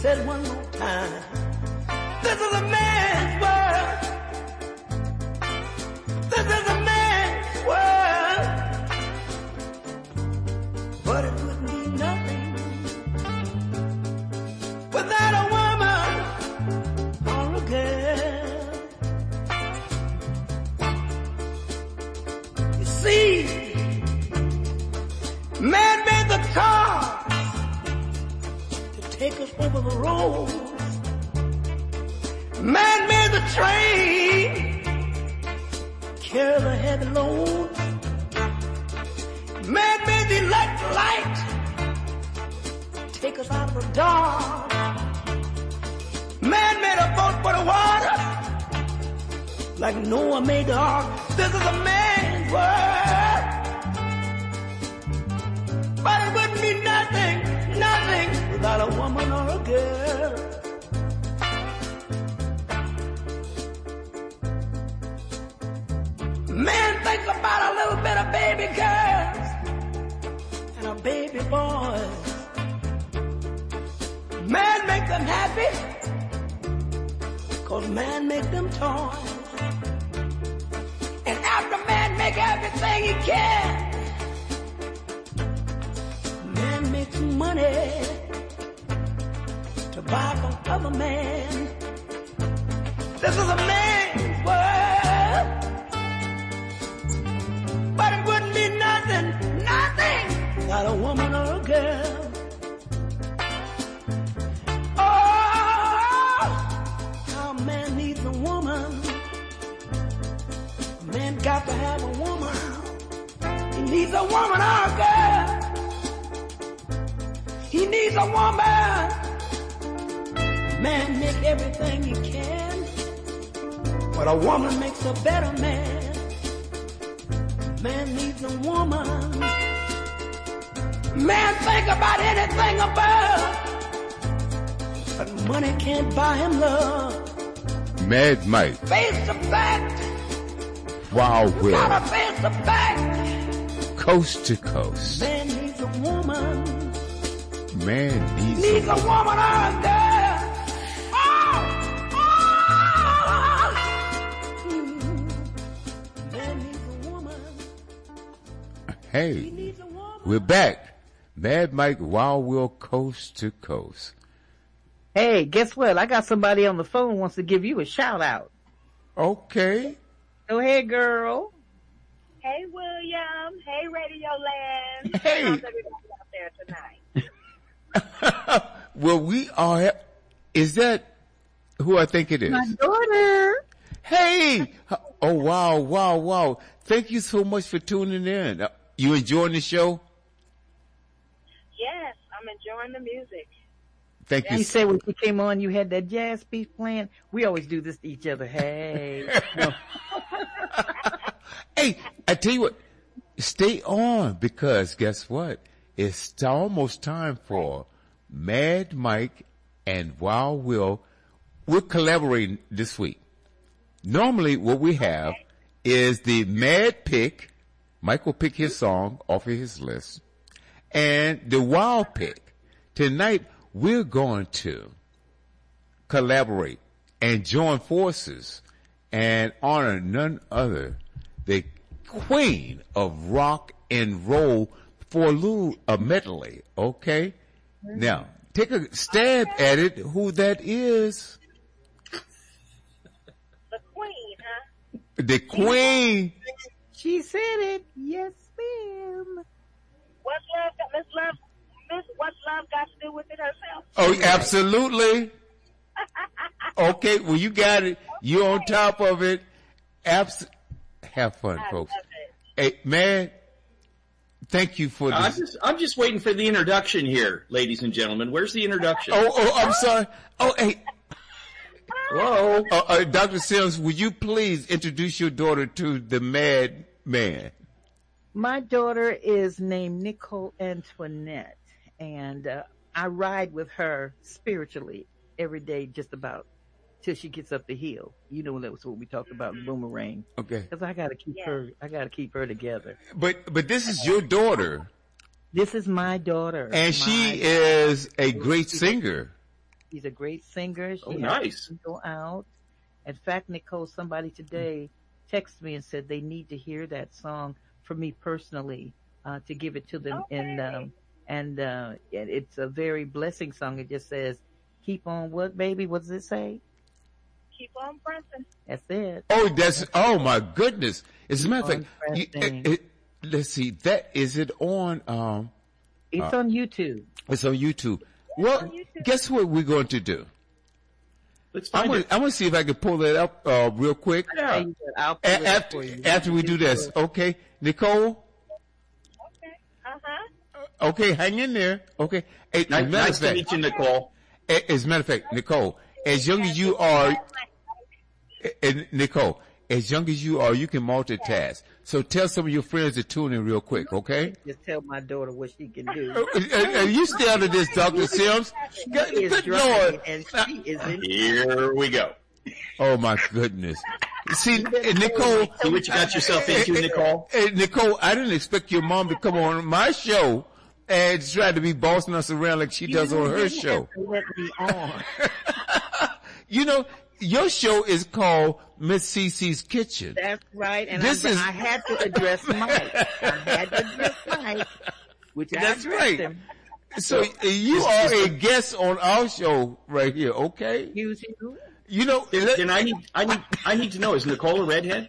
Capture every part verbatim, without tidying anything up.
said one more time, this is a man's world. This is a man's world. But it wouldn't be nothing without a woman or a girl. You see, man made the car to take us over the road. Man made the train carry the heavy loads. Man made the electric light take us out of the dark. Man made a boat for the water like Noah made the ark. This is a man's world. But it wouldn't be nothing, nothing without a woman or a girl. Man thinks about a little bit of baby girls and a baby boys. Man make them happy, cause man make them toys. And after man make everything he can, man makes money to buy from other man. This is a man's world. But it wouldn't be nothing, nothing without a woman or a girl. Oh, how a man needs a woman. A man got to have a woman. He needs a woman or a girl. He needs a woman. Man make everything he can, but a woman makes a better man. Man needs a woman. Man think about anything above, but money can't buy him love. Mad Mike. Face the fact. Wow, Will. Gotta face the fact. Coast to coast. Man needs a woman. Man needs, needs a, a woman or a girl. Oh, oh. Mm. Man needs a woman. Hey, we're back. Mad Mike, Wild Will, Coast to Coast. Hey, guess what? I got somebody on the phone who wants to give you a shout out. Okay. Go ahead, girl. Hey, William. Hey, Radio Land. Hey. How's everybody out there tonight? Well, we are. Is that who I think it is? My daughter. Hey. Oh, wow, wow, wow. Thank you so much for tuning in. You enjoying the show? Yes, I'm enjoying the music. Thank you. You said when you came on, you had that jazz piece playing. We always do this to each other. Hey. No. Hey, I tell you what, stay on because guess what? It's almost time for Mad Mike and Wild Will. We're collaborating this week. Normally what we have is the Mad Pick. Mike will pick his song off of his list. And the Wild Pick. Tonight we're going to collaborate and join forces and honor none other the queen of rock and roll for a little a medley, okay? Mm-hmm. Now, take a stab okay. at it, who that is. The queen, huh? The queen. She said it. Yes, ma'am. What's love, Miss Love, Miss, what's love got to do with it herself? Oh, absolutely. Okay, well, you got it. You're on top of it. Abs- Have fun, I folks. love it. Hey, man, thank you for this. I'm just, I'm just waiting for the introduction here, ladies and gentlemen. Where's the introduction? Oh, oh, I'm sorry. Oh, hey. Whoa. Uh, uh, Doctor Sims, would you please introduce your daughter to the Mad Man? My daughter is named Nicole Antoinette, and uh, I ride with her spiritually every day, just about till she gets up the hill. You know, that was what we talked about in Boomerang. Okay. Because I got to keep yeah. her, I got to keep her together. But but this is your daughter. This is my daughter, and my she is a great singer. She's a great singer. She Oh, has nice. a single out. In fact, Nicole, somebody today texted me and said they need to hear that song for me personally, uh, to give it to them. Okay. And, um, and, uh, it, it's a very blessing song. It just says, keep on what, baby? What does it say? Keep on pressing. That's it. Oh, that's, oh my goodness. As a matter of fact, On you, pressing. it, it, let's see, that, is it on, um, It's on YouTube. it's on YouTube. Well, YouTube. guess what we're going to do? Let's I'm find gonna, it. I'm gonna see if I can pull that up, uh, real quick. Yeah. Hey, I'll A- pull it up after, for you. after we do this, okay? Nicole? Okay. Uh-huh. Okay, hang in there. Okay. Hey, as a Nice, matter nice of to fact, meet you, Nicole. a- as a matter of fact, Nicole, as young as you are, and Nicole, as young as you are, you can multitask. So tell some of your friends to tune in real quick, okay? Just tell my daughter what she can Uh, do. uh, uh, you stay out of this, Doctor Sims. Good, She is good driving Lord. and she is in. Here we go. Oh my goodness. See, uh, Nicole, See what you got yourself into, Nicole? uh, Nicole, I didn't expect your mom to come on my show and try to be bossing us around like she does on her show. Let me on. You know, your show is called Miss Cece's Kitchen. That's right. And This I, is- I had to address Mike. I had to address Mike, which I That's addressed right. him. So uh, you are a guest on our show right here, okay? Excuse you. You know, Then, then I need, I need, I need to know: is Nicole a redhead?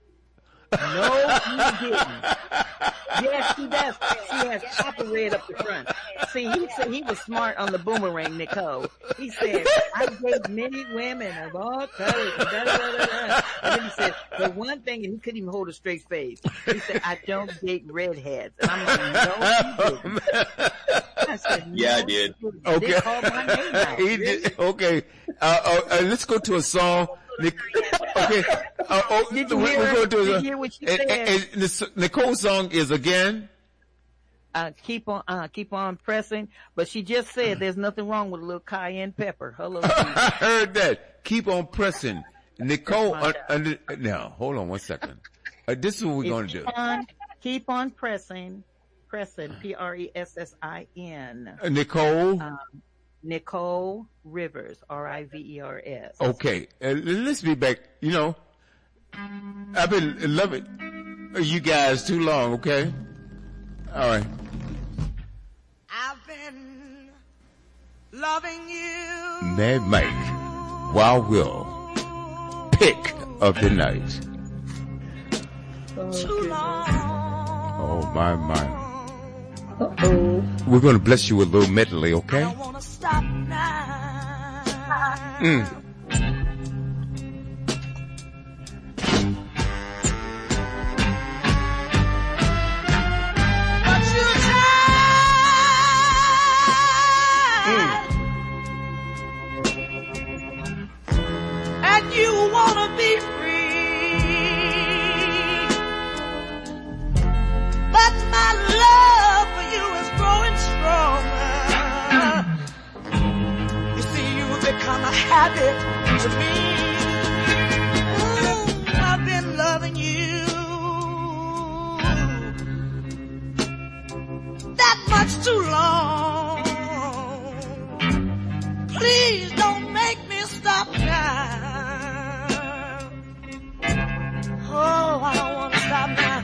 No, you didn't. Yes, she does. She has copper red up the front. See, he said he was smart on the boomerang, Nicole. He said, I date many women of all colors. Da, da, da, da. And then he said, the one thing, and he couldn't even hold a straight face. He said, I don't date redheads. And I'm like, no, you didn't. I said, no, Yeah, I did. you didn't. Okay. They called my name out. He Really? did- okay. Uh, uh, uh, let's go to a song. Nic- okay. Uh, oh, Did you we- hear we're her? going to Did a- you hear what she and- said? and- and this- Nicole's song is again. Uh, keep on, uh, keep on pressing. But she just said there's nothing wrong with a little cayenne pepper. Hello. Susan. I heard that. Keep on pressing. Nicole, That's my uh, job. under, now, hold on one second. Uh, this is what we're going to do. Keep on, keep on pressing, pressing, P R E S S I N. Uh, Nicole, Um, Nicole Rivers, R I V E R S. okay, uh, let's be back. You know, I've been loving you guys too long, okay? All right. I've been loving you. Mad Mike, Wild Will, pick of the night. Too long. Oh, my, my. Uh-oh. We're going to bless you with a little medley, I okay? don't wanna stop now. Mm. But you tried. And you wanna be free. But my love for you is growing stronger. You see, you've become a habit to me. Ooh, I've been loving you that much too long. Please don't make me stop now. Oh, I don't want to stop now.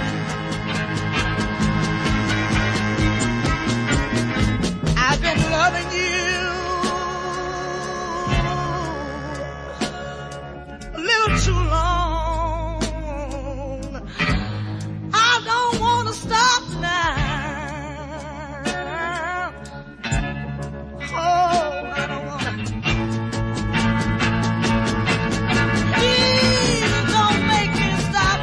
I've been loving you a little too long. I don't want to stop now. Oh, I don't want to. Please don't make me stop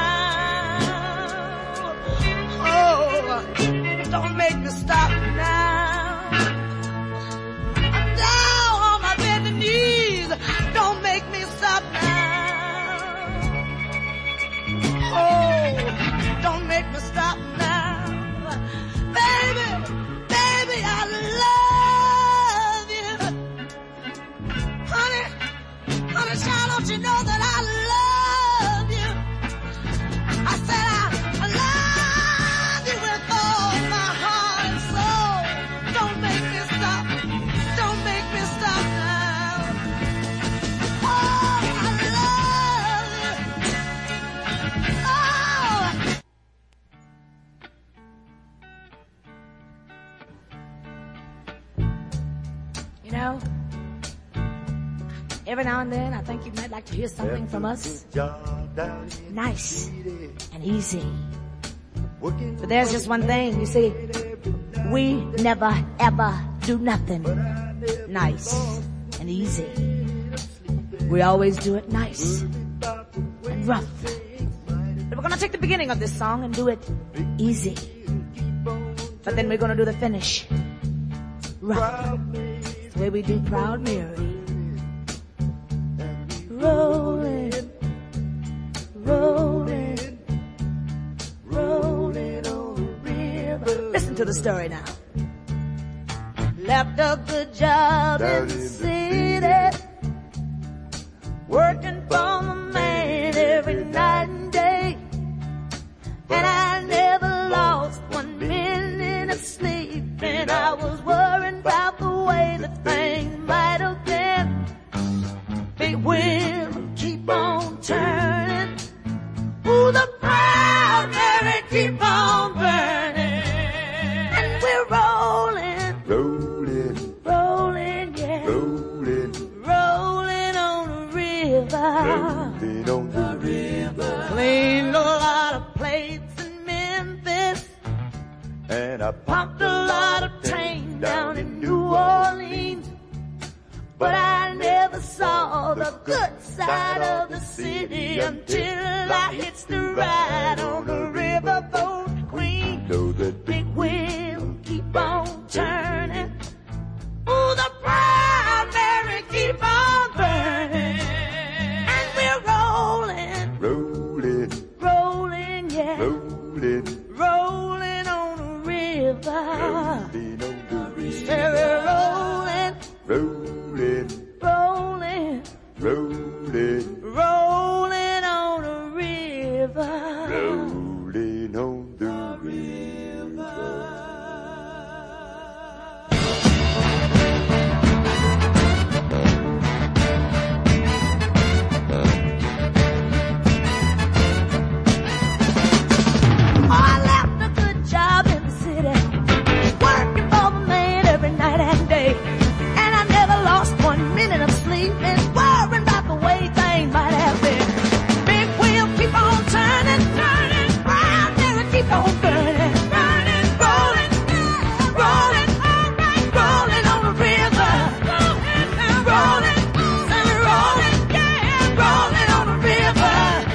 now. Oh, don't make me stop now. I'm down on my bended knees. Don't make me stop now. Oh, don't make me stop now. Baby, baby, I love you. Honey, honey, child, don't you know that I love you? I said I, I love you with all my heart and Well, every now and then I think you might like to hear something from us. Nice and easy. But there's just one thing, you see, we never ever do nothing nice and easy. We always do it nice and rough. But we're gonna take the beginning of this song and do it easy. But then we're gonna do the finish rough. It's the way we do Proud Mary. Rolling, rolling, rolling on the river. Listen to the story now. Left a good job in the city, working for the man every night and day. And I never lost one minute of sleep, and I was worried about the way the thing might have been. Big wheel keep on turning, ooh, the Proud Mary keep on burning, and we're rolling, Rolling, rolling, yeah, rolling, rolling on the river. rolling on the river. Cleaned a lot of plates in Memphis, And I pumped a lot of tang down in New Orleans. But I never saw the good side of the city until I hitched the ride on the riverboat Queen. know that Big wheel keep on turning, ooh, the Proud Mary keep on burning, and we're rolling, rolling, rolling, yeah, rolling, rolling on the river. rolling on the Say we're rolling, rolling, rolling, rolling, rolling on the river. rolling on the river. Oh, I left a good job in the city, working for the man every night and day. And I never lost one minute of sleep, and worrying about the way things might have been. Big wheel keep on turning, turning, Proud Mary keep on burning, burning, rolling, rolling, alright, rolling on the river, rolling, rolling, rolling, yeah, rolling on the river.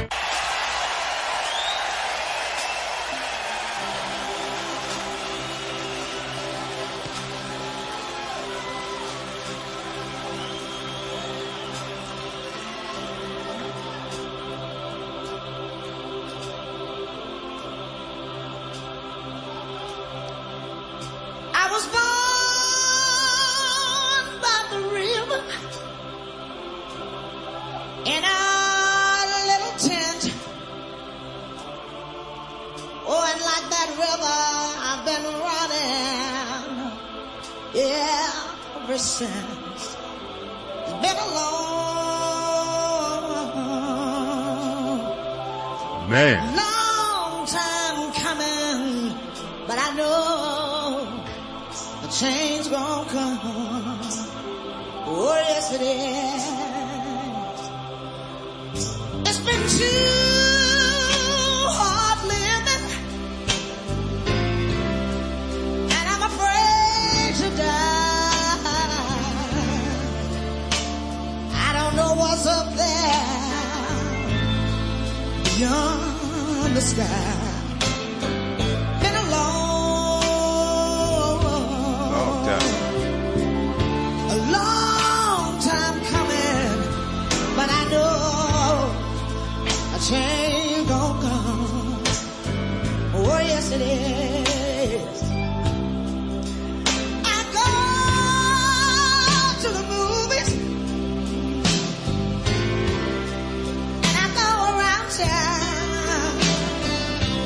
I was born by the river in a little tent. Oh, and like that river, I've been running, yeah, ever since. It's been a long, Man, long time coming, but I know a change gonna come. Oh, yes it is. It's been too hard living, and I'm afraid to die. I don't know what's up there beyond the sky. Been a long, long time. a long time coming, but I know a change gonna come. Oh, yes it is. I go to the movies, and I go around town.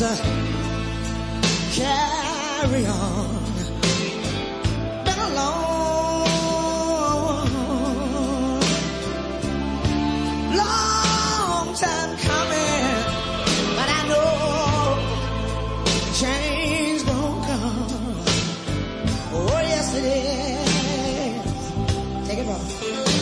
to carry on. Been a long, long time coming, but I know change gonna come. Oh yes it is. Take it off.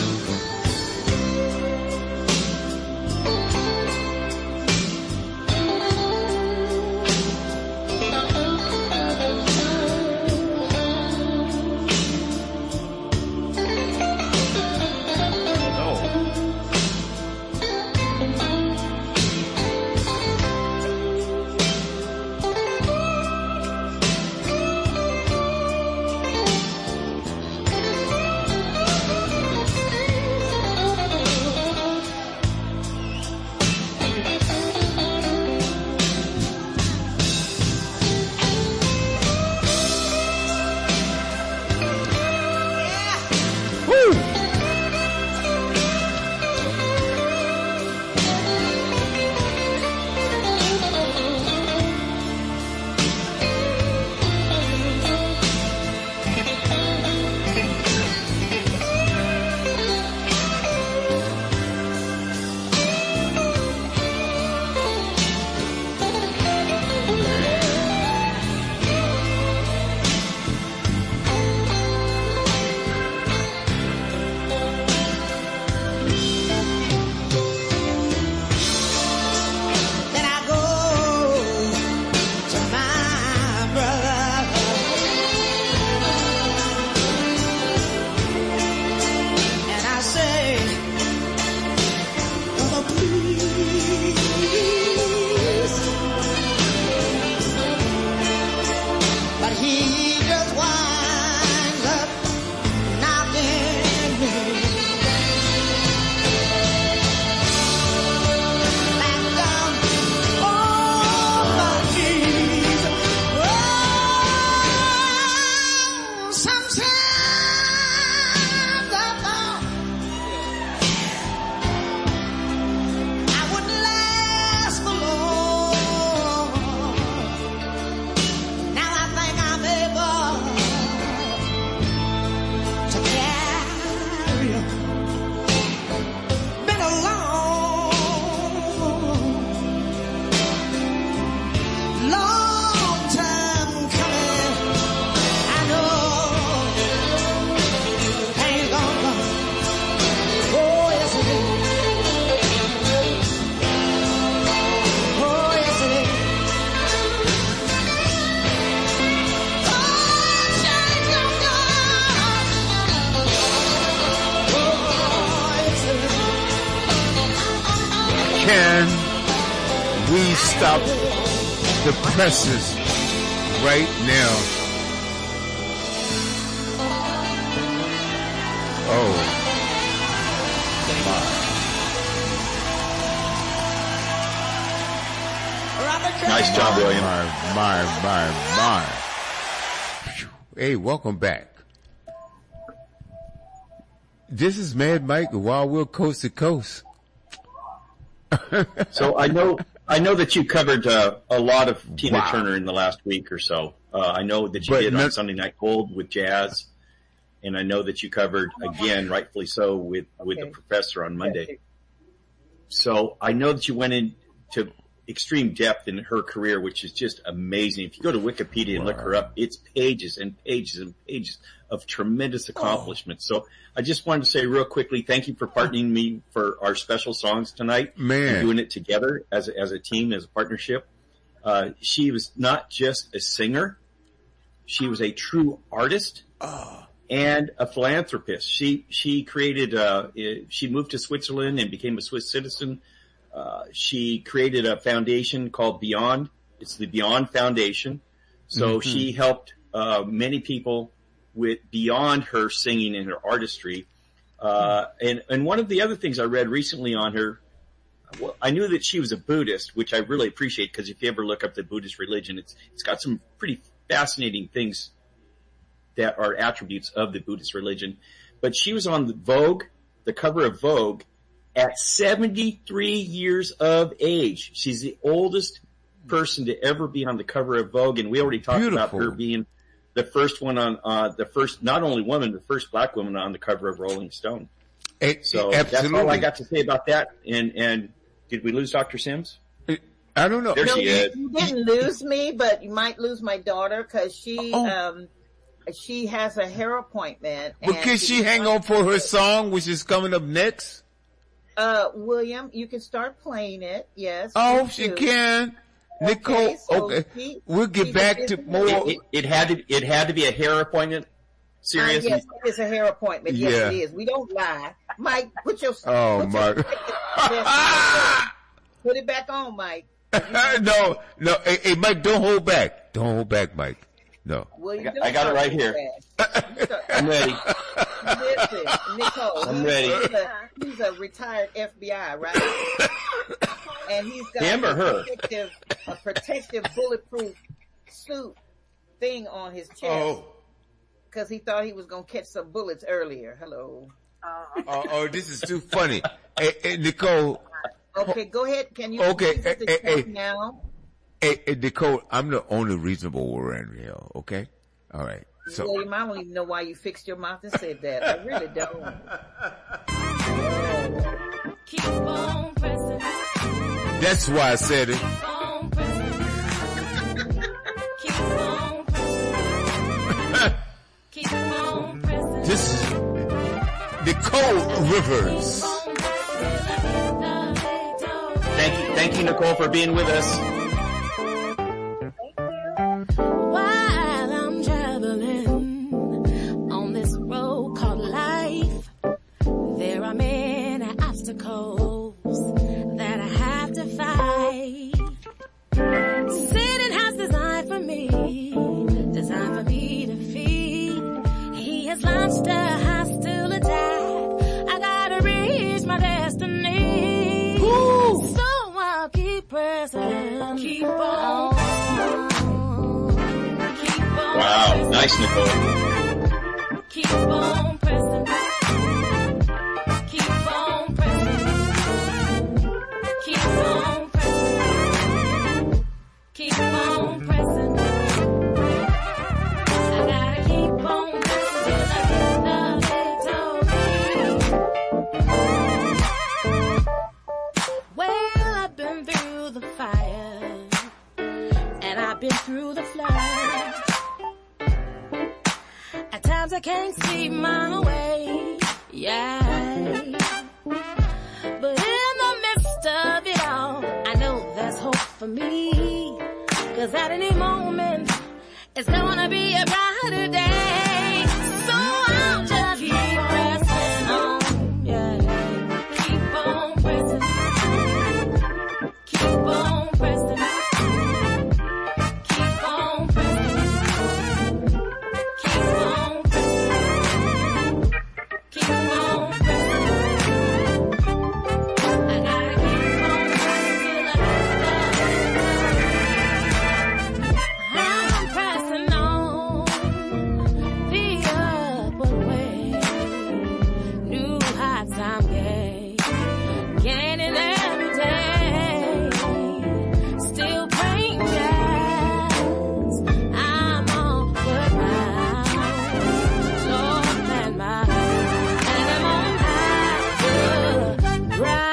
Stop the presses right now. Oh my. Nice job, William. My, my, my, my. Hey, welcome back. This is Mad Mike, Wild Will Coast to Coast. So I know, I know that you covered uh, a lot of Tina Wow. Turner in the last week or so. Uh, I know that you But did no- on Sunday Night Gold with Jazz, and I know that you covered again, rightfully so, with with Okay. the Professor on Monday. So I know that you went into extreme depth in her career, which is just amazing. If you go to Wikipedia and look her up, it's pages and pages and pages of tremendous accomplishments. So I just wanted to say real quickly, thank you for partnering me for our special songs tonight. Man. And doing it together as a, as a team, as a partnership. Uh, she was not just a singer. She was a true artist. And a philanthropist. She, she created, uh, she moved to Switzerland and became a Swiss citizen. Uh, she created a foundation called Beyond. It's the Beyond Foundation. So Mm-hmm. she helped, uh, many people with beyond her singing and her artistry. Uh, and, and one of the other things I read recently on her, well, I knew that she was a Buddhist, which I really appreciate because if you ever look up the Buddhist religion, it's, it's got some pretty fascinating things that are attributes of the Buddhist religion. But she was on the Vogue, the cover of Vogue, at seventy-three years of age. She's the oldest person to ever be on the cover of Vogue, and we already talked Beautiful. about her being the first one on, uh, the first, not only woman, the first black woman on the cover of Rolling Stone. It, So absolutely. that's all I got to say about that. And, and did we lose Doctor Sims? I don't know. There No, she you, is. you didn't lose me, but you might lose my daughter because she Oh. um she has a hair appointment. But and can she hang on for her song, which is coming up next? Uh, William, you can start playing it. Yes. Oh, please she do. can. Nicole, Okay, so okay. she- We'll get she's back a to busy more. lady. It, it, it had to, it had to be a hair appointment. Uh, Serious? yes, it is a hair appointment. Yes, Yeah. it is. We don't lie. Mike, put your Oh, put your- my. put it back on, Mike. no, no. Hey, hey, Mike, don't hold back. Don't hold back, Mike. No. Well, you I got- don't I got it start right too here. fast. You start- I'm ready. Listen, Nicole. I'm he's- ready. He's a, he's a retired F B I, right? And he's got Him or a her? protective, a protective bulletproof suit thing on his chest Oh, because he thought he was gonna catch some bullets earlier. Hello. oh, oh, this is too funny. Hey, hey, Nicole. Okay, go ahead. Can you Okay, please hit the eh, eh, chat eh. now? Hey, hey, Nicole, I'm the only reasonable one around here, okay? All right. So, William, I don't even know why you fixed your mouth and said that. I really don't. Keep on pressing, that's why I said it. keep on pressing, keep on pressing, keep on pressing. This is Nicole Rivers. Thank you, thank you, Nicole, for being with us. While I'm traveling on this road called life, there are many obstacles that I have to fight. Satan has designed for me, designed for me to feed. He has launched a hostile attack. I gotta reach my destiny. So I'll keep pressing, keep on, keep on. Wow, nice, Nicole. Keep on pressing. Keep on pressing. Keep on pressing. Keep on pressing. I gotta keep on pressing till I get the victory. Well, I've been through the fire, and I've been through the flood. At times I can't see my way, yeah. But in the midst of it all, I know there's hope for me. Cause at any moment, it's gonna be a brighter day. So I'll just keep pressing on, yeah. Keep on pressing. Keep on pressing. Keep on pressing. Keep on pressing. Keep on pressing. I gotta keep on pressing till I get the victory. I'm pressing on the upward way. New heights I'm gaining, gaining every day. Still praying yes, I'm on the ground. Lord, and my and I'm on high ground.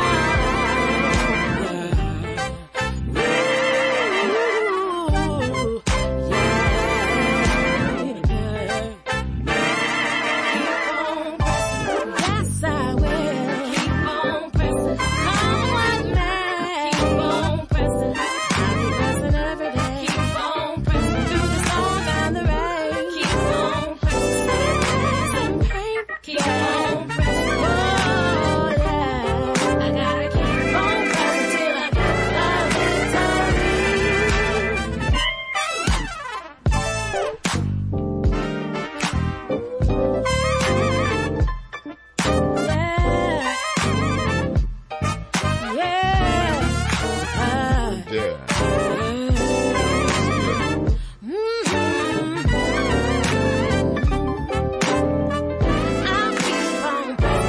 Yes, I will. Keep on pressing. Come what may. Keep on pressing. I'll keep pressing every day. Keep on pressing through the storm and the rain. Keep on pressing. Some pain. Keep on pressing. Oh yeah. I gotta keep on pressing till I get the victory. Yeah. Yeah. Ah. Yeah.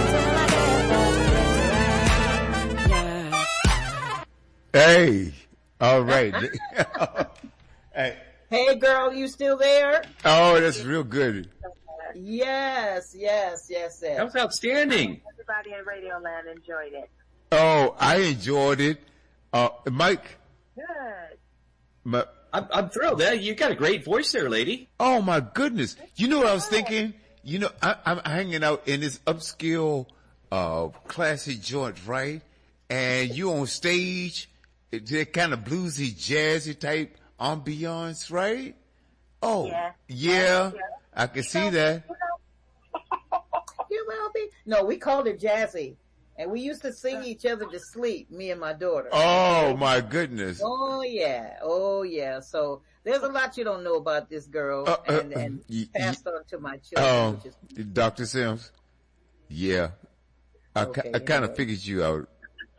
Hey, All right. Hey. Hey, girl, you still there? Oh, that's real good. Yes, yes, yes, yes. That was outstanding. Everybody in Radio Land enjoyed it. Oh, I enjoyed it. Uh, Mike. Good. My, I'm, I'm thrilled. Eh? You got a great voice there, lady. oh my goodness. You know what I was thinking? You know, I, I'm hanging out in this upscale, uh, classy joint, right? And you on stage, that kind of bluesy, jazzy type ambiance, right? Oh, Yeah. yeah. Yeah. I can see that. You will be. No, we called it jazzy. And we used to sing each other to sleep, me and my daughter. Oh my goodness. Oh yeah, oh yeah. So there's a lot you don't know about this girl, Uh, uh, and, and y- passed on to my children. Um, which is, Doctor Sims. Yeah. I, ki- Okay, I kind of anyway. figured you out.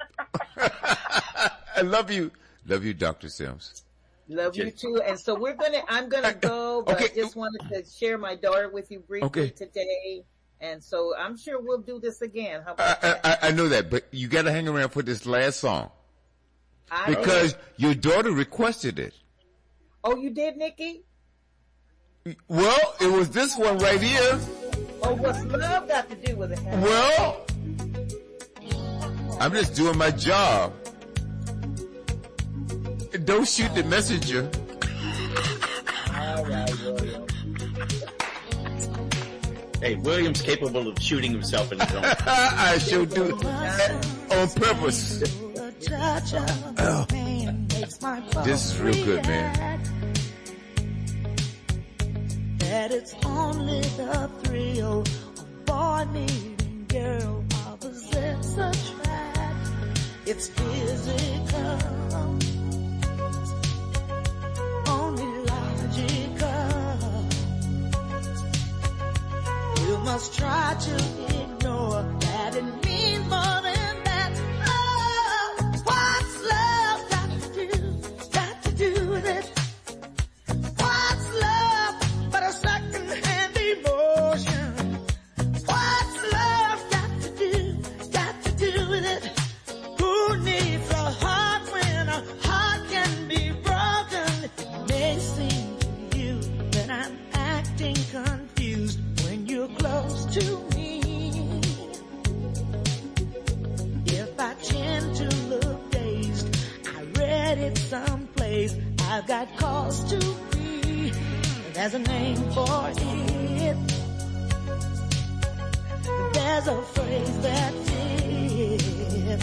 I love you. Love you, Doctor Sims. love you too. And so we're gonna, I'm gonna go, but Okay. I just wanted to share my daughter with you briefly Okay. today. And so I'm sure we'll do this again. How I, about that? I, I know that, but you got to hang around for this last song I- because your daughter requested it. oh, you did, Nikki? Well, it was this one right here. Oh, what's love got to do with it? Well, I'm just doing my job. Don't shoot the messenger. All right, William. Hey, William's capable of shooting himself in the zone. I sure do. On purpose. Oh, this is real good, man. That it's only the thrill of boy meeting girl opposites attract. It's physical, only logical. You must try to ignore that it means more than that. Oh, what's love got to do? Got to do with it. What's love but a second-hand emotion? What's love got to do? Got to do with it. Who needs a heart when a heart can be broken? It may seem to you that I'm acting confused when you're close to me. If I tend to look dazed, I read it someplace. I've got cause to be. There's a name for it. There's a phrase that fits.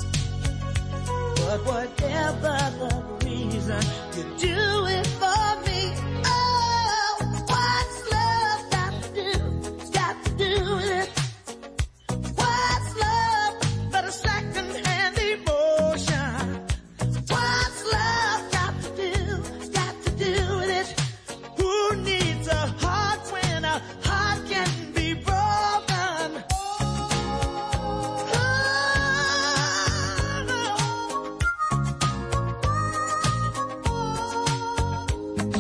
But whatever the reason, you do it for me. Oh, what's love got to do? Got to do with it. What's love but a second-hand emotion? What's love got to do? Got to do with it. Who needs a heart when a heart can be broken? Oh,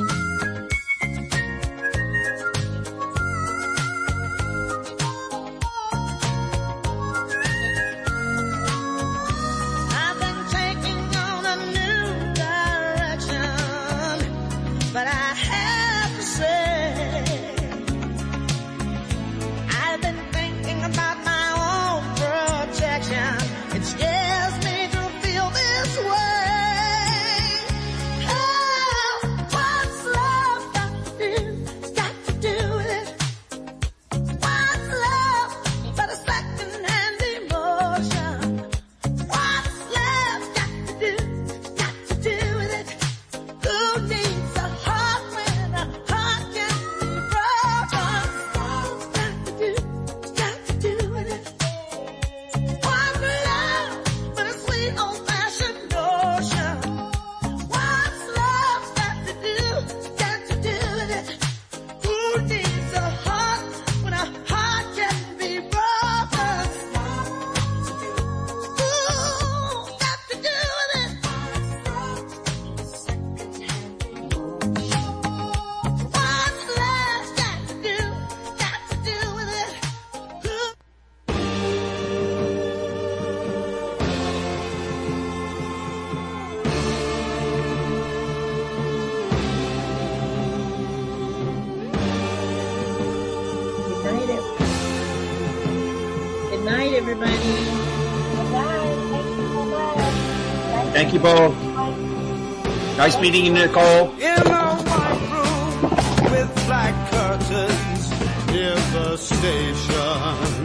Thank you both. Nice meeting you, Nicole. In a white room with black curtains near the station.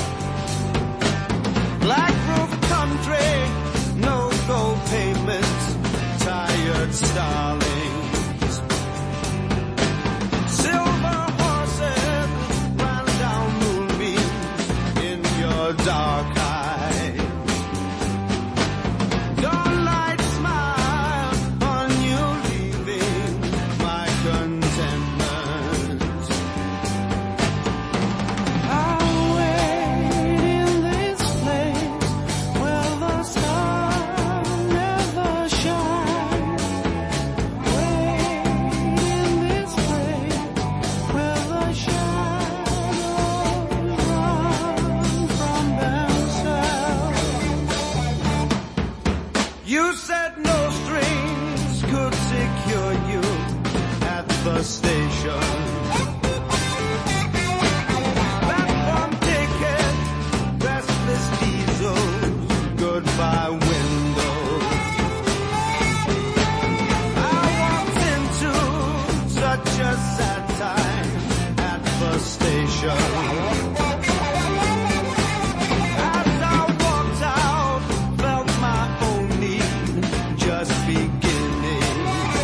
Black roof country, no go payments, tired starlings. Silver horses ran down moonbeams in your dark eyes. Dawnlight smile on you, leaving my contentment. I'll wait in this place where the sun never shines. Wait in this place where the shadows run from themselves. You said no strings could secure you at the station. Platform ticket, restless diesels, goodbye windows. I walked into such a sad time at the station. As I walked out, felt my own need just beginning.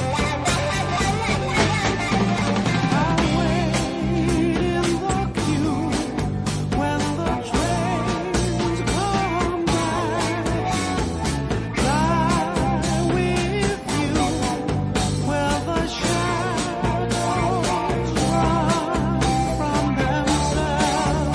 I wait in the queue when the trains come by. Lie with you where the shadows run from themselves.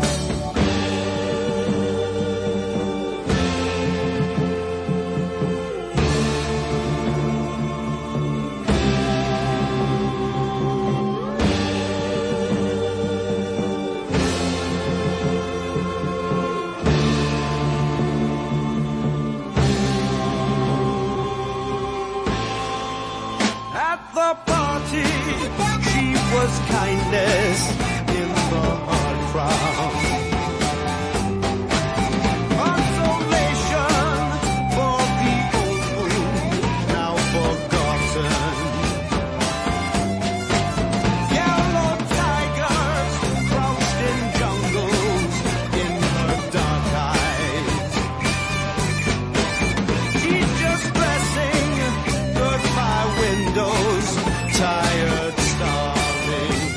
At the party, she was kindness in the hard crowd. Consolation for the old wound now forgotten. Yellow tigers crouched in jungles in her dark eyes. She's just dressing goodbye windows, tired starving.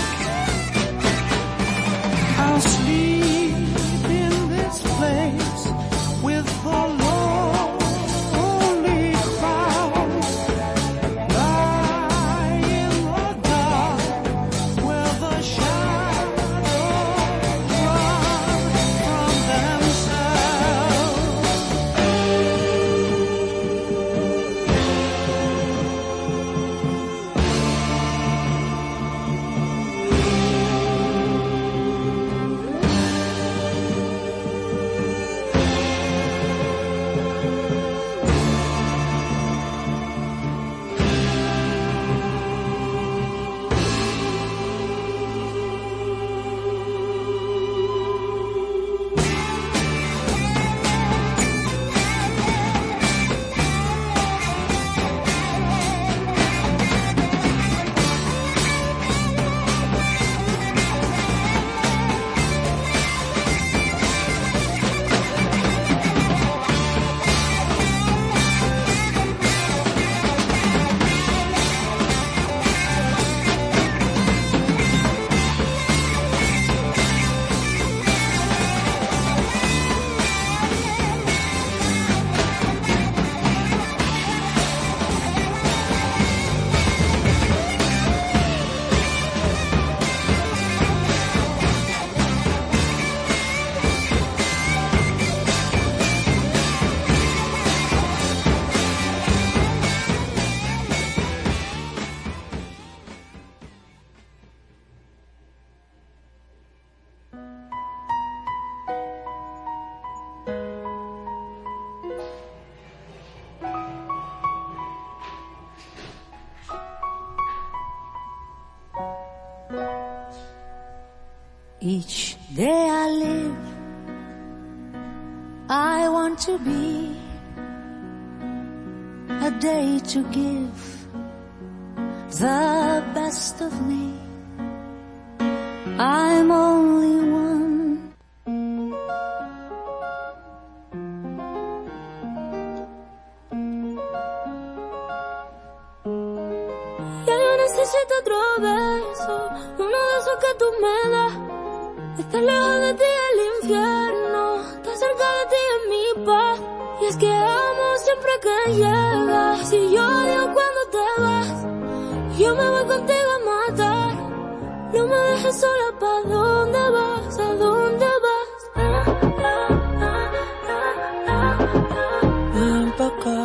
I'll sleep in this place with the lonely crowd. Lie in the dark where the shadows run from themselves. Each day I live, I want to be a day to give the best of me. I'm only one. Ya yo necesito otro beso, uno de esos que tú me das. Estar lejos de ti el infierno, estar cerca de ti es mi paz. Y es que amo siempre que llegas, y yo odio cuando te vas. Yo me voy contigo a matar, no me dejes sola. ¿Pa' dónde vas? ¿A dónde vas? Ven pa' acá.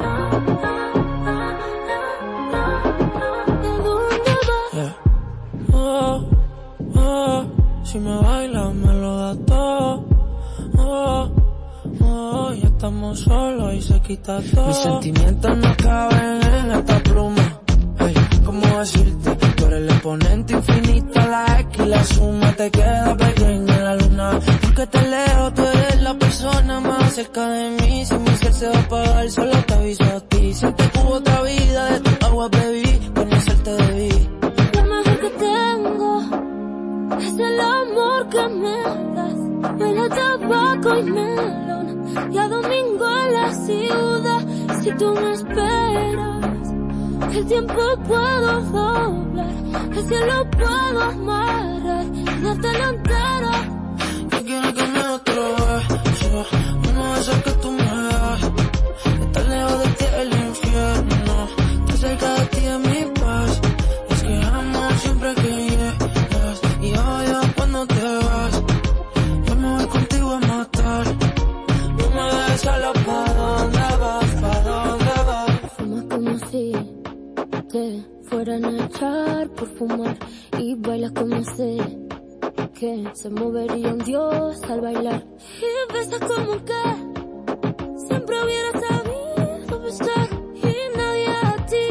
¿A dónde vas? Yeah. Oh, oh, si me bailas me lo das todo. Oh, oh, ya estamos solos y se quita todo. Mis sentimientos no caben en esta pluma. Ay, ¿cómo decirte? Tú eres el exponente infinito, la X y la suma te queda pequeña en la luna. Porque te leo, tú eres la persona más cerca de mí. Si mi ser se va a apagar, solo te aviso a ti. Siente que hubo otra vida, de tu agua bebí, conocerte debí. Lo mejor que tengo es el amor que me das. Huele a tabaco y melón, y a domingo en la ciudad. Si tú me esperas, el tiempo puedo doblar, el cielo puedo amarrar y dártelo entero. Yo quiero que me otro beso, uno de esos que tú me das. Estar lejos de ti el infierno, estar cerca de ti es mi paz. Es que amo siempre que llegas, y odio cuando te vas. Yo me voy contigo a matar, no me dejes solo. ¿Pa' dónde vas? ¿Pa' dónde vas? Fumas como si te fueran a echar por fumar, y bailas como sé que se movería un dios al bailar. Y besas como que siempre hubiera sabido besar, y nadie a ti,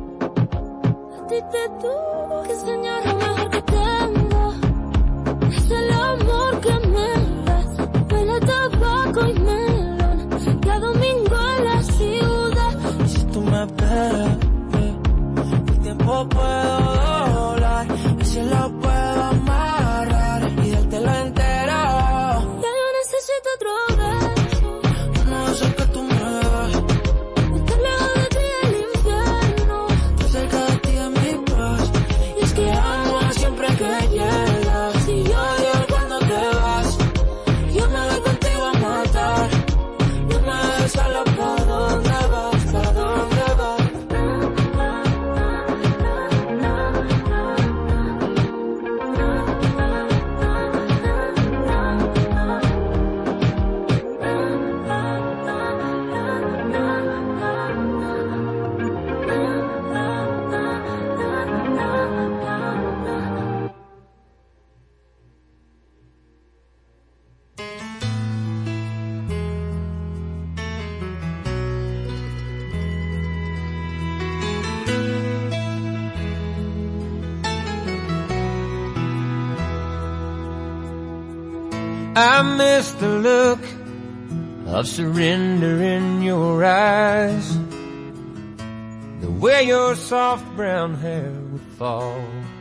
a ti te tuvo que enseñar. Lo mejor que tengo es el amor que me das. Huele a tabaco y melón, y a domingo en la ciudad. Y si tú me esperas, tiempo puedo doblar, el cielo puedo amarrar y dártelo entero. Ya yo necesito otro beso, uno de esos que tú me das. estar lejos de ti el infierno, estar cerca de ti es mi paz. Y es que amo siempre que llegas, y yo odio cuando te vas. Yo me voy contigo a matar, no me dejes solo. ¿Pa' dónde vas? ¿Pa' dónde vas? I miss the look of surrender in your eyes, the way your soft brown hair would fall.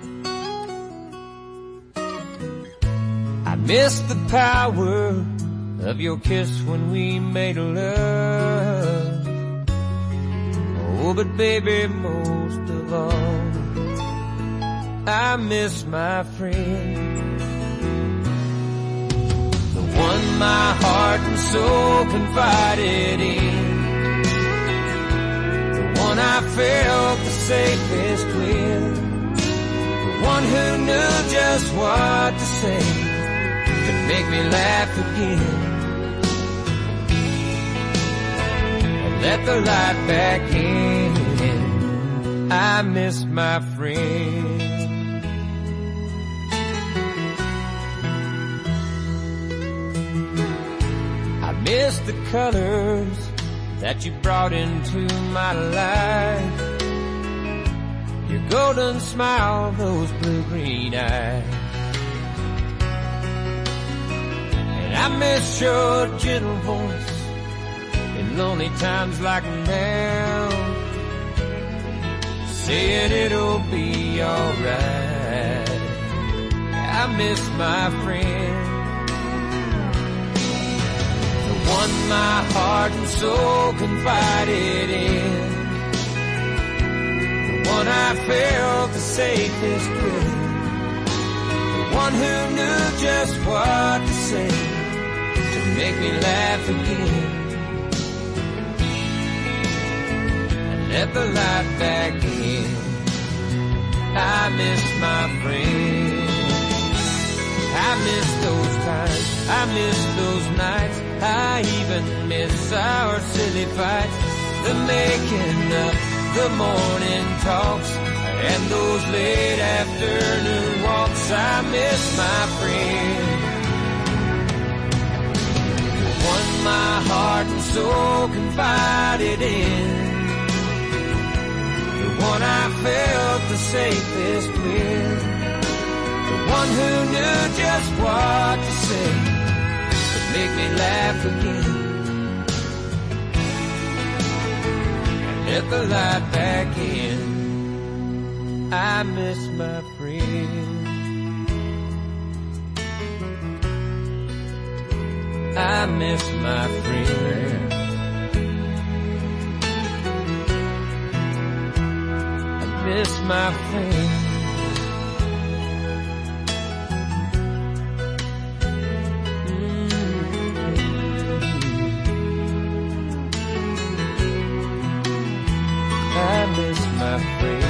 I miss the power of your kiss when we made love. Oh, but baby, most of all, I miss my friend, one my heart and soul confided in, the one I felt the safest with, the one who knew just what to say to make me laugh again, and let the light back in. I miss my friend. Miss the colors that you brought into my life, your golden smile, those blue-green eyes. And I miss your gentle voice in lonely times like now, saying it'll be alright. I miss my friend, the one my heart and soul confided in, the one I felt the safest with, the one who knew just what to say to make me laugh again. Let the light back in. I miss my friend. I miss those times. I miss those nights. I even miss our silly fights. The making up, the morning talks, and those late afternoon walks. I miss my friend, the one my heart and soul confided in, the one I felt the safest with, the one who knew just what to say to make me laugh again, and let the light back in. I miss my friend. I miss my friend. Miss my friend. Mm-hmm. I miss my friend.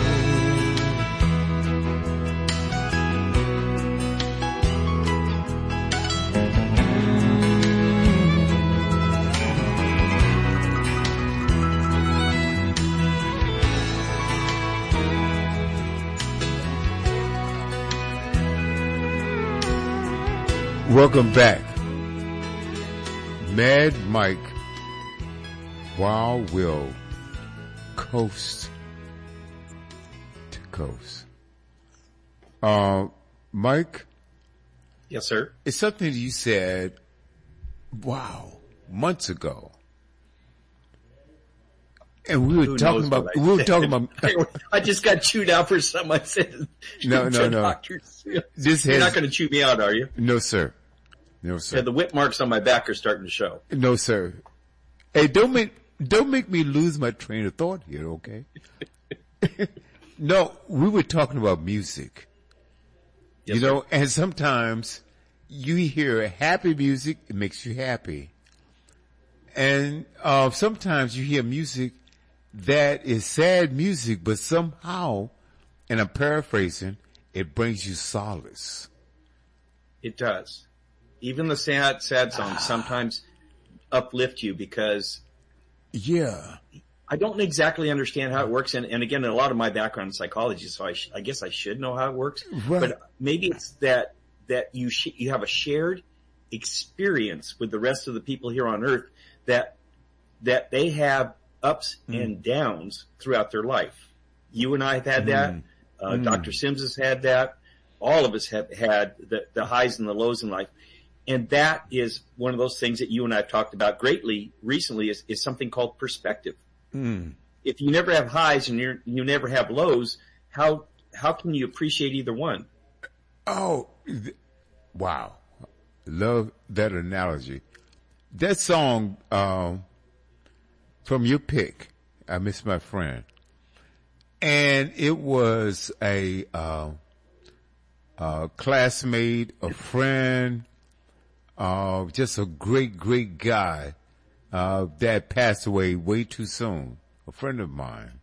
Welcome back. Mad Mike, Wild Will, coast to coast. Uh, Mike? Yes, sir. It's something you said, wow, months ago. And we were Who talking knows about, what I we were said? talking about. I just got chewed out for something I said. No, no, no. Doctors. This You're has, not going to chew me out, are you? No, sir. No, sir. Yeah, the whip marks on my back are starting to show. No, sir. Hey, don't make, don't make me lose my train of thought here, okay? No, we were talking about music. Yes, you know, sir. and sometimes you hear happy music, it makes you happy. And, uh, sometimes you hear music that is sad music, but somehow, and I'm paraphrasing, it brings you solace. It does. Even the sad, sad songs sometimes uplift you because yeah, I don't exactly understand how it works. And, and again, a lot of my background in psychology, so I, sh- I guess I should know how it works. Right. But maybe it's that that you sh- you have a shared experience with the rest of the people here on Earth that that they have ups mm. and downs throughout their life. You and I have had mm. that. Uh, mm. Doctor Sims has had that. All of us have had the, the highs and the lows in life. And that is one of those things that you and I have talked about greatly recently is, is something called perspective. Mm. If you never have highs and you're, you never have lows, how, how can you appreciate either one? Oh, th- wow. Love that analogy. That song, um, from your pick, I Miss My Friend. And it was a, uh, uh, classmate, a friend, uh, just a great, great guy, uh, that passed away way too soon. A friend of mine.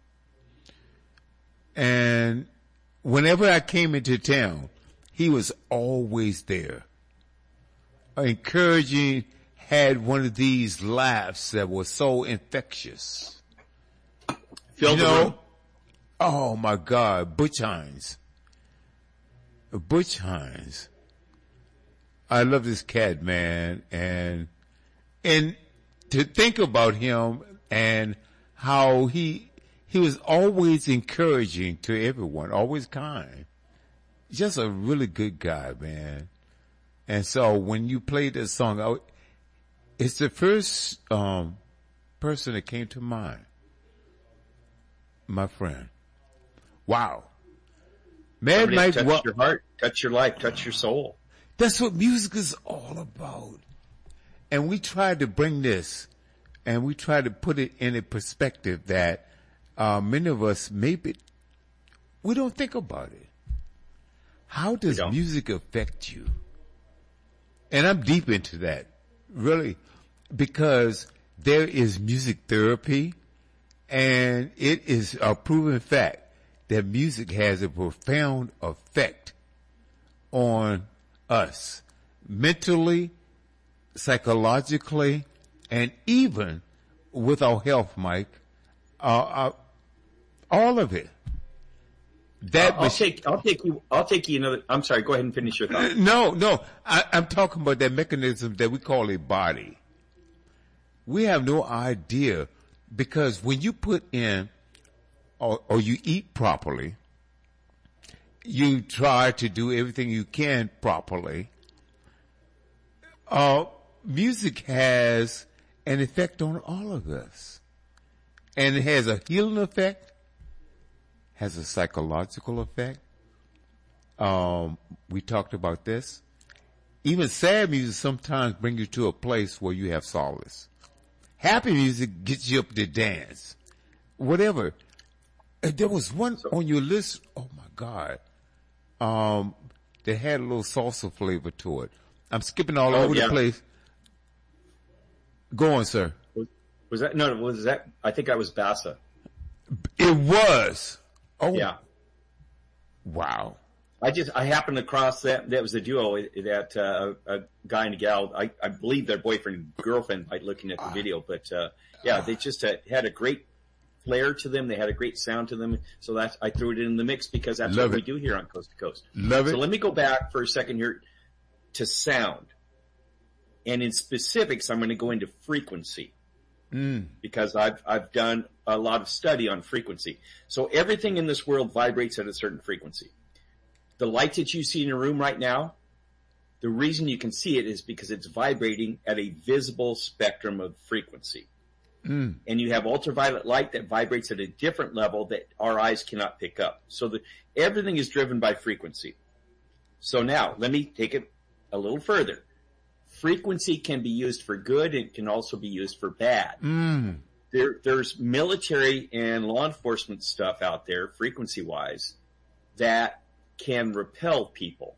And whenever I came into town, he was always there. Encouraging, had one of these laughs that was so infectious. Filled you the know, room. Oh my God, Butch Hines. Butch Hines. I love this cat, man, and and to think about him and how he he was always encouraging to everyone, always kind. Just a really good guy, man. And so when you played this song, I, it's the first um person that came to mind. My friend. Wow. Mad Somebody Mike, touch wa- your heart, touch your life, touch your soul. That's what music is all about. And we try to bring this, and we try to put it in a perspective that uh, many of us maybe we don't think about it. How does music affect you? And I'm deep into that, really, because there is music therapy, and it is a proven fact that music has a profound effect on us, mentally, psychologically, and even with our health, Mike. Uh, uh, all of it. That I'll, I'll take. I'll take you. I'll take you another. I'm sorry. Go ahead and finish your thought. No, no. I, I'm talking about that mechanism that we call a body. We have no idea, because when you put in, or, or you eat properly, you try to do everything you can properly. Uh, music has an effect on all of us, and it has a healing effect, has a psychological effect. Um, we talked about this. Even sad music sometimes brings you to a place where you have solace. Happy music gets you up to dance. Whatever. And there was one on your list, oh my God, um, that had a little salsa flavor to it. I'm skipping all Oh, over yeah. the place. Go on, sir. Was, was that no? Was that? I think that was Bassa. It was. Oh, Yeah. wow. I just I happened across that. That was a duo that uh, a guy and a gal. I, I believe their boyfriend and girlfriend by looking at the video. But uh, yeah, they just had, had a great flair to them. They had a great sound to them. So that's I threw it in the mix because that's Love what it. we do here on Coast to Coast. Love So it. let me go back for a second here to sound, and in specifics, I'm going to go into frequency. Mm. Because I've I've done a lot of study on frequency. So everything in this world vibrates at a certain frequency. The light that you see in your room right now, the reason you can see it is because it's vibrating at a visible spectrum of frequency. Mm. And you have ultraviolet light that vibrates at a different level that our eyes cannot pick up. So the, everything is driven by frequency. So now let me take it a little further. Frequency can be used for good and can also be used for bad. Mm. There, there's military and law enforcement stuff out there, frequency-wise, that can repel people.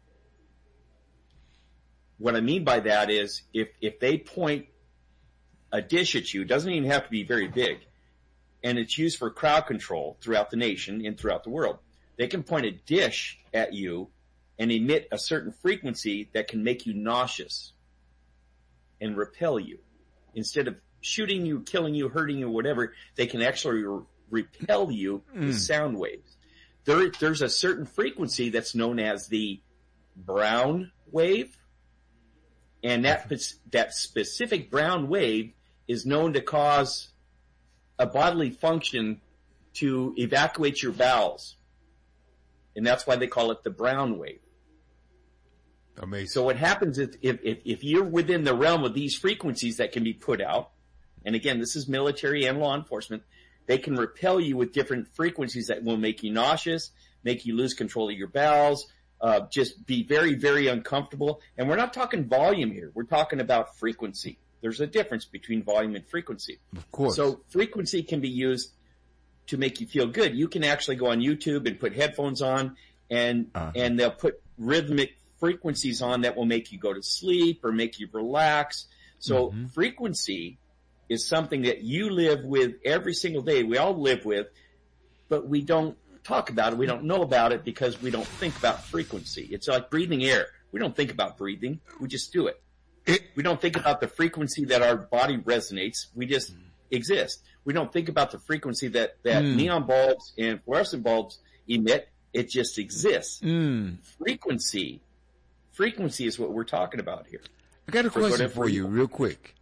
What I mean by that is if, if they point a dish at you, it doesn't even have to be very big, and it's used for crowd control throughout the nation and throughout the world. They can point a dish at you and emit a certain frequency that can make you nauseous and repel you. Instead of shooting you, killing you, hurting you, whatever, they can actually re- repel you with Mm. sound waves. There, there's a certain frequency that's known as the brown wave, and that that specific brown wave is known to cause a bodily function to evacuate your bowels, and that's why they call it the brown wave. Amazing. So what happens is if, if, if you're within the realm of these frequencies that can be put out, and again, this is military and law enforcement, they can repel you with different frequencies that will make you nauseous, make you lose control of your bowels, uh, just be very, very uncomfortable. And we're not talking volume here. We're talking about frequency. There's a difference between volume and frequency. Of course. So frequency can be used to make you feel good. You can actually go on YouTube and put headphones on, and Uh-huh. and they'll put rhythmic frequencies on that will make you go to sleep or make you relax. So Mhm. frequency is something that you live with every single day. We all live with, but we don't talk about it. We don't know about it because we don't think about frequency. It's like breathing air. We don't think about breathing. We just do it. It- we don't think about the frequency that our body resonates. We just exist. We don't think about the frequency that, that Mm. neon bulbs and fluorescent bulbs emit. It just exists. Mm. Frequency, frequency is what we're talking about here. I got a For question whatever for you reason. real quick.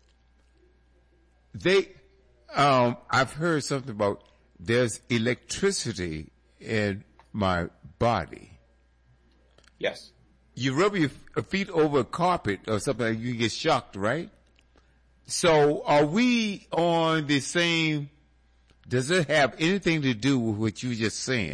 They, um, I've heard something about there's electricity in my body. Yes. You rub your f- feet over a carpet or something, like you get shocked, right? So are we on the same, does it have anything to do with what you were just saying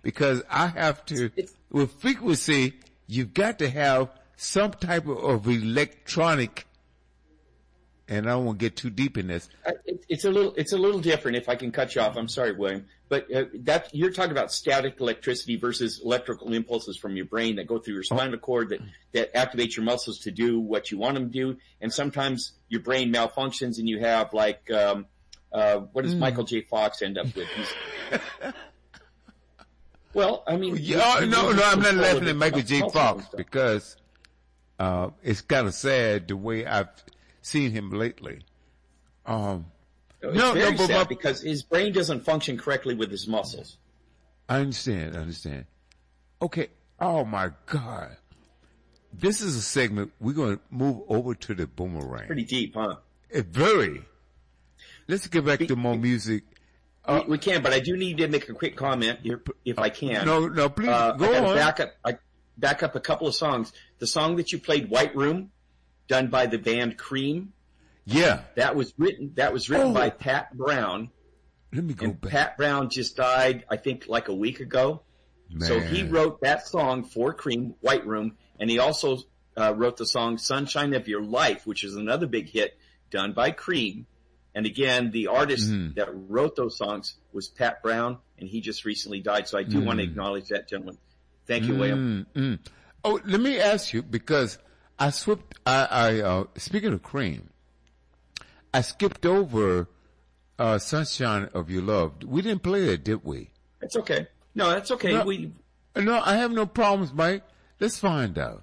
because I have to, with frequency, you've got to have some type of, of electronic, and I don't want to get too deep in this. Uh, it, it's a little, it's a little different. If I can cut you off, I'm sorry, William, but uh, that you're talking about static electricity versus electrical impulses from your brain that go through your spinal cord that that activate your muscles to do what you want them to do, and sometimes your brain malfunctions and you have like, um, uh, what does mm. Michael J. Fox end up with? He's, well, I mean, yeah, you, no, no, I'm not laughing at Michael J. Fox because uh, it's kind of sad the way I've seen him lately. Um, it's no, very no, but sad my, because his brain doesn't function correctly with his muscles. I understand. I understand. Okay. Oh my God. This is a segment. We're going to move over to the boomerang. Pretty deep, huh? It very. Let's get back we, to more music. Uh, we, we can, but I do need to make a quick comment if, if I can. No, no, please uh, go I on. Back up, I back up a couple of songs. The song that you played, "White Room," done by the band Cream. Yeah, that was written. That was written oh. by Pat Brown. Let me go and back. Pat Brown just died, I think, like a week ago. Man. So he wrote that song for Cream, "White Room," and he also uh, wrote the song "Sunshine of Your Life," which is another big hit done by Cream. And again, the artist mm. that wrote those songs was Pat Brown, and he just recently died. So I do mm. want to acknowledge that gentleman. Thank you, mm. William. Mm. Oh, let me ask you, because I swapped, I, I uh, speaking of Cream, I skipped over uh, Sunshine of Your Love. We didn't play it, did we? That's okay. No, that's okay. No, we no, I have no problems, Mike. Let's find out.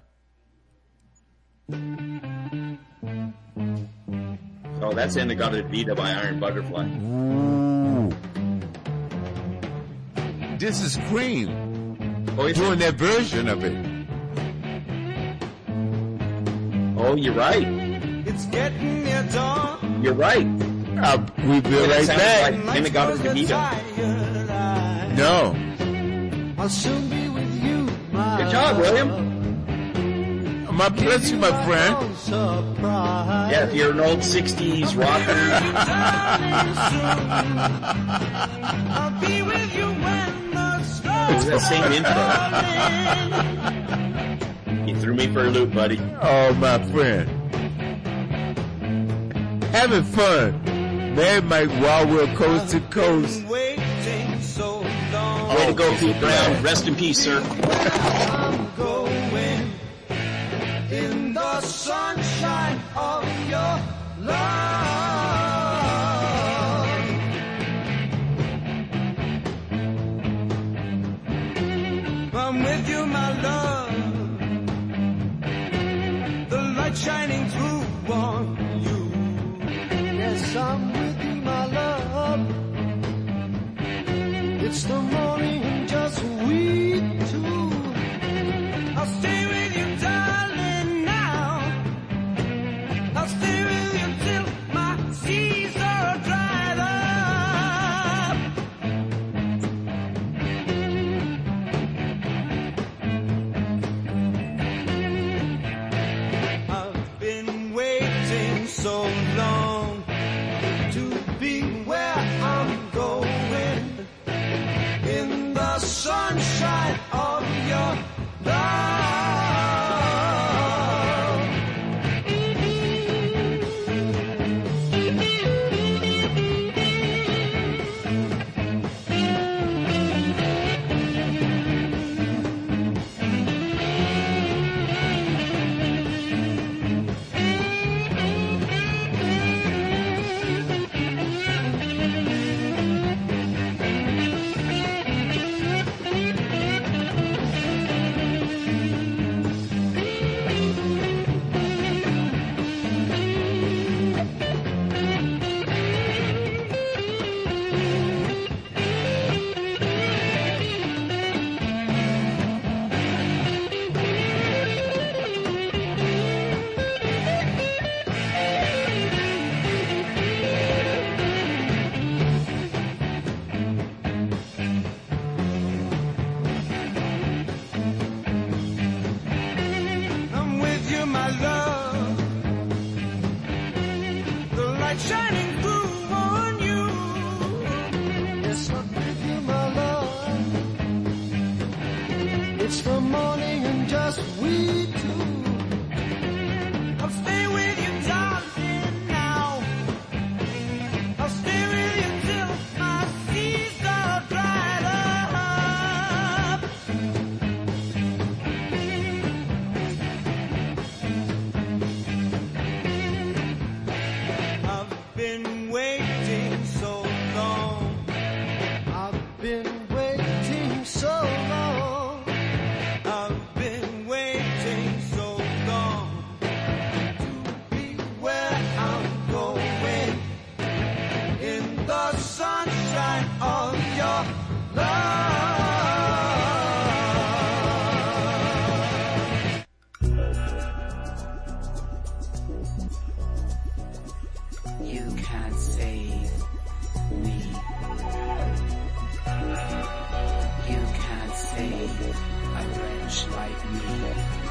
Oh, that's Inagata Vida by Iron Butterfly. Ooh. This is Cream. Oh, doing that version of it. Oh, you're right. It's getting near dawn. You're right. Uh, we'll be right back. Like Inagata Vida. No. I'll soon be with you, my Good job, William. My pleasure, my friend. Yeah, if you're an old sixties rocker. I'll be with you when the It's the same intro. You threw me for a loop, buddy. Oh, my friend. Having fun. Mad Mike Wild World Coast to Coast. Way to go, Pete Brown. Rest in peace, sir. In the sunshine of your love, I'm with you, my love. The light shining through on you. Yes, I'm with you, my love. It's the morning and just we two. I'll stay with you, darling. I'll stay with you till my seas are dried up. I've been waiting so long to be where I'm going in the sunshine of your love. much like me.